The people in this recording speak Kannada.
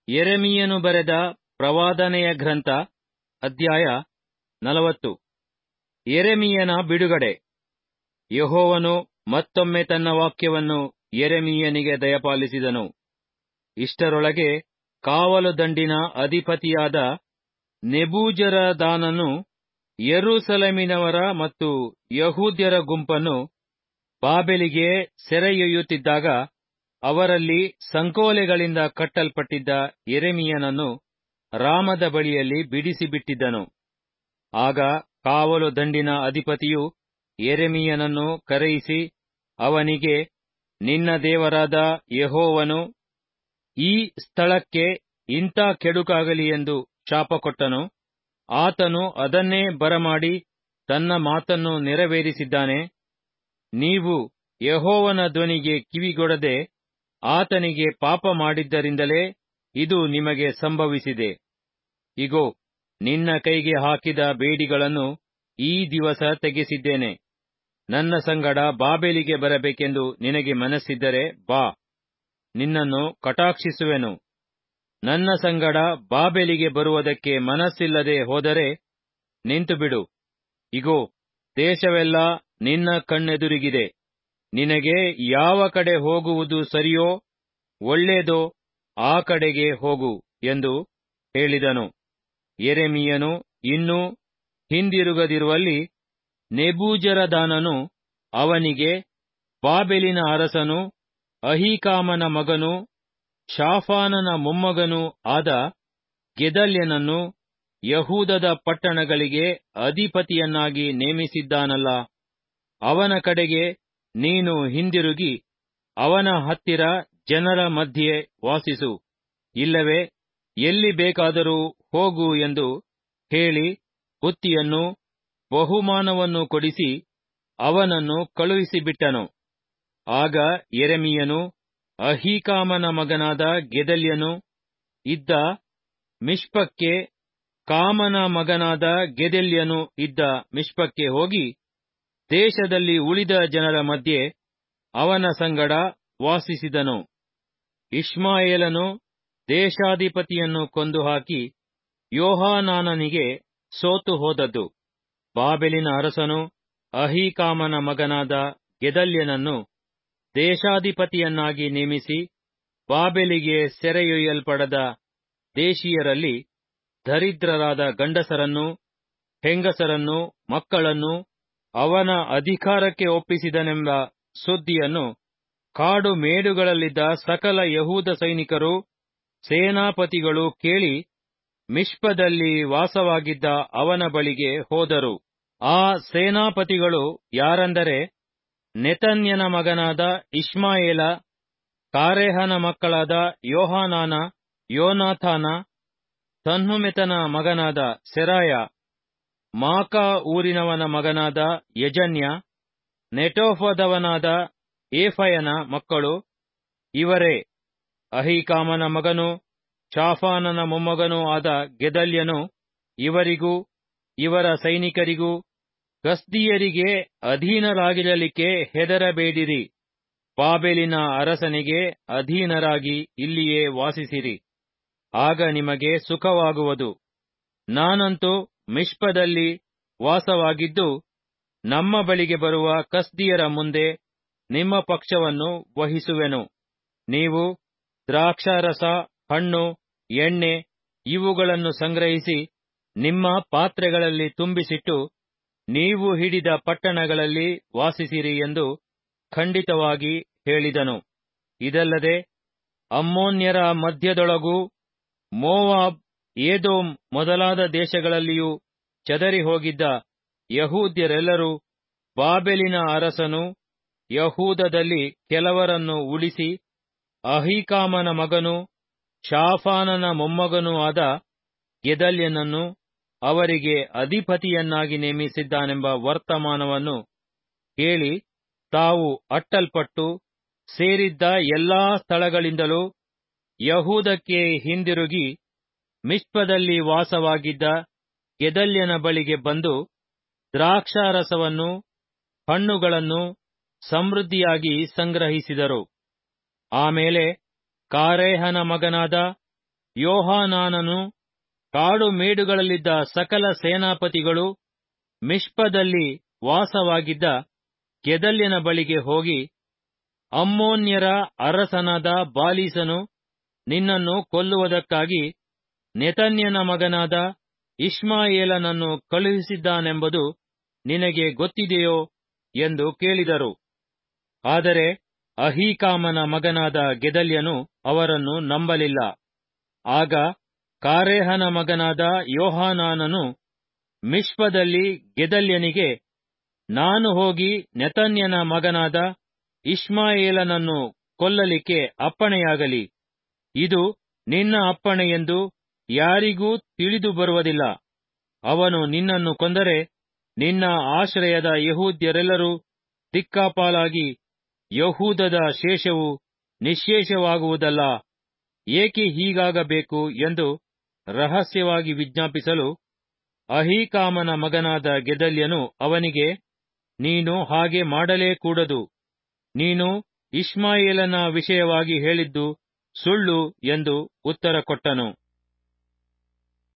ಯೆರೆಮೀಯನು ಬರೆದ ಪ್ರವಾದನೆಯ ಗ್ರಂಥ ಅಧ್ಯಾಯ 40. ಯೆರೆಮೀಯನ ಬಿಡುಗಡೆ. ಯೆಹೋವನು ಮತ್ತೊಮ್ಮೆ ತನ್ನ ವಾಕ್ಯವನ್ನು ಯೆರೆಮೀಯನಿಗೆ ದಯಪಾಲಿಸಿದನು. ಇಷ್ಟರೊಳಗೆ ಕಾವಲು ದಂಡಿನ ಅಧಿಪತಿಯಾದ ನೆಬೂಜರದಾನನು ಯೆರೂಸಲೇಮಿನವರ ಮತ್ತು ಯಹೂದ್ಯರ ಗುಂಪನ್ನು ಬಾಬೆಲಿಗೆ ಸೆರೆಯೊಯ್ಯುತ್ತಿದ್ದಾಗ ಅವರಲ್ಲಿ ಸಂಕೋಲೆಗಳಿಂದ ಕಟ್ಟಲ್ಪಟ್ಟಿದ್ದ ಯೆರೆಮೀಯನನ್ನು ರಾಮದ ಬಳಿಯಲ್ಲಿ ಬಿಡಿಸಿಬಿಟ್ಟಿದ್ದನು. ಆಗ ಕಾವಲು ದಂಡಿನ ಅಧಿಪತಿಯು ಯೆರೆಮೀಯನನ್ನು ಕರೆಯಿಸಿ ಅವನಿಗೆ, ನಿನ್ನ ದೇವರಾದ ಯೆಹೋವನು ಈ ಸ್ಥಳಕ್ಕೆ ಇಂಥ ಕೆಡುಕಾಗಲಿ ಎಂದು ಶಾಪಕೊಟ್ಟನು. ಆತನು ಅದನ್ನೇ ಬರಮಾಡಿ ತನ್ನ ಮಾತನ್ನು ನೆರವೇರಿಸಿದ್ದಾನೆ. ನೀವು ಯೆಹೋವನ ಧ್ವನಿಗೆ ಕಿವಿಗೊಡದೆ ಆತನಿಗೆ ಪಾಪ ಮಾಡಿದ್ದರಿಂದಲೇ ಇದು ನಿಮಗೆ ಸಂಭವಿಸಿದೆ. ಇಗೋ, ನಿನ್ನ ಕೈಗೆ ಹಾಕಿದ ಬೇಡಿಗಳನ್ನು ಈ ದಿವಸ ತೆಗೆಸಿದ್ದೇನೆ. ನನ್ನ ಸಂಗಡ ಬಾಬೆಲಿಗೆ ಬರಬೇಕೆಂದು ನಿನಗೆ ಮನಸ್ಸಿದ್ದರೆ ಬಾ, ನಿನ್ನನ್ನು ಕಟಾಕ್ಷಿಸುವೆನು. ನನ್ನ ಸಂಗಡ ಬಾಬೆಲಿಗೆ ಬರುವುದಕ್ಕೆ ಮನಸ್ಸಿಲ್ಲದೆ ಹೋದರೆ ನಿಂತುಬಿಡು. ಇಗೋ, ದೇಶವೆಲ್ಲ ನಿನ್ನ ಕಣ್ಣೆದುರಿಗಿದೆ. ನಿನಗೆ ಯಾವ ಕಡೆ ಹೋಗುವುದು ಸರಿಯೋ ಒಳ್ಳೆಯದೋ ಆ ಕಡೆಗೆ ಹೋಗು ಎಂದು ಹೇಳಿದನು. ಯೆರೆಮೀಯನು ಇನ್ನೂ ಹಿಂದಿರುಗದಿರುವಲ್ಲಿ ನೆಬೂಜರದಾನನು ಅವನಿಗೆ, ಬಾಬೆಲಿನ ಅರಸನು ಅಹೀಕಾಮನ ಮಗನೂ ಶಾಫಾನನ ಮೊಮ್ಮಗನೂ ಆದ ಗೆದಲ್ಯನನ್ನು ಯಹೂದದ ಪಟ್ಟಣಗಳಿಗೆ ಅಧಿಪತಿಯನ್ನಾಗಿ ನೇಮಿಸಿದ್ದಾನಲ್ಲ, ಅವನ ಕಡೆಗೆ ನೀನು ಹಿಂದಿರುಗಿ ಅವನ ಹತ್ತಿರ ಜನರ ಮಧ್ಯೆ ವಾಸಿಸು, ಇಲ್ಲವೇ ಎಲ್ಲಿ ಬೇಕಾದರೂ ಹೋಗು ಎಂದು ಹೇಳಿ ಬುತ್ತಿಯನ್ನು ಬಹುಮಾನವನ್ನು ಕೊಡಿಸಿ ಅವನನ್ನು ಕಳುಹಿಸಿಬಿಟ್ಟನು. ಆಗ ಯೆರೆಮೀಯನು ಅಹೀಕಾಮನ ಮಗನಾದ ಗೆದಲ್ಯನು ಇದ್ದ ಮಿಷ್ಪಕ್ಕೆ, ಕಾಮನ ಮಗನಾದ ಗೆದಲ್ಯನು ಇದ್ದ ಮಿಷ್ಪಕ್ಕೆ ಹೋಗಿ ದೇಶದಲ್ಲಿ ಉಳಿದ ಜನರ ಮಧ್ಯೆ ಅವನ ಸಂಗಡ ವಾಸಿಸಿದನು. ಇಷ್ಮಾಯೇಲನು ದೇಶಾಧಿಪತಿಯನ್ನು ಕೊಂದು ಹಾಕಿ ಯೋಹಾನಾನನಿಗೆ ಸೋತು ಹೋದದ್ದು. ಬಾಬೆಲಿನ ಅರಸನು ಅಹೀಕಾಮನ ಮಗನಾದ ಗೆದಲ್ಯನನ್ನು ದೇಶಾಧಿಪತಿಯನ್ನಾಗಿ ನೇಮಿಸಿ ಬಾಬೆಲಿಗೆ ಸೆರೆಯೊಯ್ಯಲ್ಪಡದ ದೇಶೀಯರಲ್ಲಿ ದರಿದ್ರರಾದ ಗಂಡಸರನ್ನೂ ಹೆಂಗಸರನ್ನೂ ಮಕ್ಕಳನ್ನೂ ಅವನ ಅಧಿಕಾರಕ್ಕೆ ಒಪ್ಪಿಸಿದನೆಂಬ ಸುದ್ದಿಯನ್ನು ಕಾಡು ಮೇಡುಗಳಲ್ಲಿದ್ದ ಸಕಲ ಯಹೂದ ಸೈನಿಕರೂ ಸೇನಾಪತಿಗಳೂ ಕೇಳಿ ಮಿಷ್ಪದಲ್ಲಿ ವಾಸವಾಗಿದ್ದ ಅವನ ಬಳಿಗೆ ಹೋದರು. ಆ ಸೇನಾಪತಿಗಳು ಯಾರೆಂದರೆ ನೆತನ್ಯನ ಮಗನಾದ ಇಷ್ಮಾಯೇಲ, ಕಾರೇಹನ ಮಕ್ಕಳಾದ ಯೋಹಾನಾನ, ಯೋನಾಥಾನ, ತನ್ಹುಮೆತನ ಮಗನಾದ ಸೆರಾಯ, ಮಾಕಾ ಊರಿನವನ ಮಗನಾದ ಯಜನ್ಯ, ನೆಟೋಫದವನಾದ ಏಫಯನ ಮಕ್ಕಳು ಇವರೇ. ಅಹೀಕಾಮನ ಮಗನೂ ಶಾಫಾನನ ಮೊಮ್ಮಗನೂ ಆದ ಗೆದಲ್ಯನು ಇವರಿಗೂ ಇವರ ಸೈನಿಕರಿಗೂ, ಕಸ್ದೀಯರಿಗೆ ಅಧೀನರಾಗಿರಲಿಕ್ಕೆ ಹೆದರಬೇಡಿರಿ, ಬಾಬೆಲಿನ ಅರಸನಿಗೆ ಅಧೀನರಾಗಿ ಇಲ್ಲಿಯೇ ವಾಸಿಸಿರಿ, ಆಗ ನಿಮಗೆ ಸುಖವಾಗುವುದು. ನಾನಂತೂ ಮಿಷ್ಪದಲ್ಲಿ ವಾಸವಾಗಿದ್ದು ನಮ್ಮ ಬಳಿಗೆ ಬರುವ ಕಸ್ದೀಯರ ಮುಂದೆ ನಿಮ್ಮ ಪಕ್ಷವನ್ನು ವಹಿಸುವೆನು. ನೀವು ದ್ರಾಕ್ಷಾರಸ, ಹಣ್ಣು, ಎಣ್ಣೆ ಇವುಗಳನ್ನು ಸಂಗ್ರಹಿಸಿ ನಿಮ್ಮ ಪಾತ್ರೆಗಳಲ್ಲಿ ತುಂಬಿಸಿಟ್ಟು ನೀವು ಹಿಡಿದ ಪಟ್ಟಣಗಳಲ್ಲಿ ವಾಸಿಸಿರಿ ಎಂದು ಖಂಡಿತವಾಗಿ ಹೇಳಿದನು. ಇದಲ್ಲದೆ ಅಮ್ಮೋನ್ಯರ ಮಧ್ಯದೊಳಗೂ ಮೋವಾಬ್, ಏದೋಮ್ ಮೊದಲಾದ ದೇಶಗಳಲ್ಲಿಯೂ ಚದರಿ ಹೋಗಿದ್ದ ಯಹೂದ್ಯರೆಲ್ಲರೂ ಬಾಬೆಲಿನ ಅರಸನು ಯಹೂದದಲ್ಲಿ ಕೆಲವರನ್ನು ಉಳಿಸಿ ಅಹೀಕಾಮನ ಮಗನೂ ಶಾಫಾನನ ಮೊಮ್ಮಗನೂ ಆದ ಗೆದಲ್ಯನನ್ನು ಅವರಿಗೆ ಅಧಿಪತಿಯನ್ನಾಗಿ ನೇಮಿಸಿದ್ದಾನೆಂಬ ವರ್ತಮಾನವನ್ನು ಕೇಳಿ ತಾವು ಅಟ್ಟಲ್ಪಟ್ಟು ಸೇರಿದ್ದ ಎಲ್ಲಾ ಸ್ಥಳಗಳಿಂದಲೂ ಯಹೂದಕ್ಕೆ ಹಿಂದಿರುಗಿ ಮಿಷ್ಪದಲ್ಲಿ ವಾಸವಾಗಿದ್ದ ಗೆದಲ್ಯನ ಬಳಿಗೆ ಬಂದು ದ್ರಾಕ್ಷಾರಸವನ್ನೂ ಹಣ್ಣುಗಳನ್ನೂ ಸಮೃದ್ಧಿಯಾಗಿ ಸಂಗ್ರಹಿಸಿದರು. ಆಮೇಲೆ ಕಾರೇಹನ ಮಗನಾದ ಯೋಹಾನಾನನು ಕಾಡು ಮೇಡುಗಳಲ್ಲಿದ್ದ ಸಕಲ ಸೇನಾಪತಿಗಳು ಮಿಷ್ಪದಲ್ಲಿ ವಾಸವಾಗಿದ್ದ ಗೆದಲ್ಯನ ಬಳಿಗೆ ಹೋಗಿ, ಅಮ್ಮೋನ್ಯರ ಅರಸನಾದ ಬಾಲೀಸನು ನಿನ್ನನ್ನು ಕೊಲ್ಲುವುದಕ್ಕಾಗಿ ನೆತನ್ಯನ ಮಗನಾದ ಇಷ್ಮಾಯೇಲನನ್ನು ಕಳುಹಿಸಿದ್ದಾನೆಂಬುದು ನಿನಗೆ ಗೊತ್ತಿದೆಯೋ ಎಂದು ಕೇಳಿದರು. ಆದರೆ ಅಹೀಕಾಮನ ಮಗನಾದ ಗೆದಲ್ಯನು ಅವರನ್ನು ನಂಬಲಿಲ್ಲ. ಆಗ ಕಾರೇಹನ ಮಗನಾದ ಯೋಹಾನಾನನು ಮಿಷ್ಪದಲ್ಲಿ ಗೆದಲ್ಯನಿಗೆ, ನಾನು ಹೋಗಿ ನೆತನ್ಯನ ಮಗನಾದ ಇಷ್ಮಾಯೇಲನನ್ನು ಕೊಲ್ಲಲಿಕ್ಕೆ ಅಪ್ಪಣೆಯಾಗಲಿ. ಇದು ನಿನ್ನ ಅಪ್ಪಣೆ ಎಂದು ಯಾರಿಗೂ ತಿಳಿದು ಬರುವುದಿಲ್ಲ. ಅವನು ನಿನ್ನನ್ನು ಕೊಂದರೆ ನಿನ್ನ ಆಶ್ರಯದ ಯೆಹೂದ್ಯರೆಲ್ಲರೂ ದಿಕ್ಕಾಪಾಲಾಗಿ ಯೆಹೂದದ ಶೇಷವು ನಿಶ್ಶೇಷವಾಗುವುದಲ್ಲ. ಏಕೆ ಹೀಗಾಗಬೇಕು ಎಂದು ರಹಸ್ಯವಾಗಿ ವಿಜ್ಞಾಪಿಸಲು, ಅಹೀಕಾಮನ ಮಗನಾದ ಗೆದಲ್ಯನು ಅವನಿಗೆ, ನೀನು ಹಾಗೆ ಮಾಡಲೇ ಕೂಡದು. ನೀನು ಇಷ್ಮಾಯೇಲನ ವಿಷಯವಾಗಿ ಹೇಳಿದ್ದು ಸುಳ್ಳು ಎಂದು ಉತ್ತರ ಕೊಟ್ಟನು.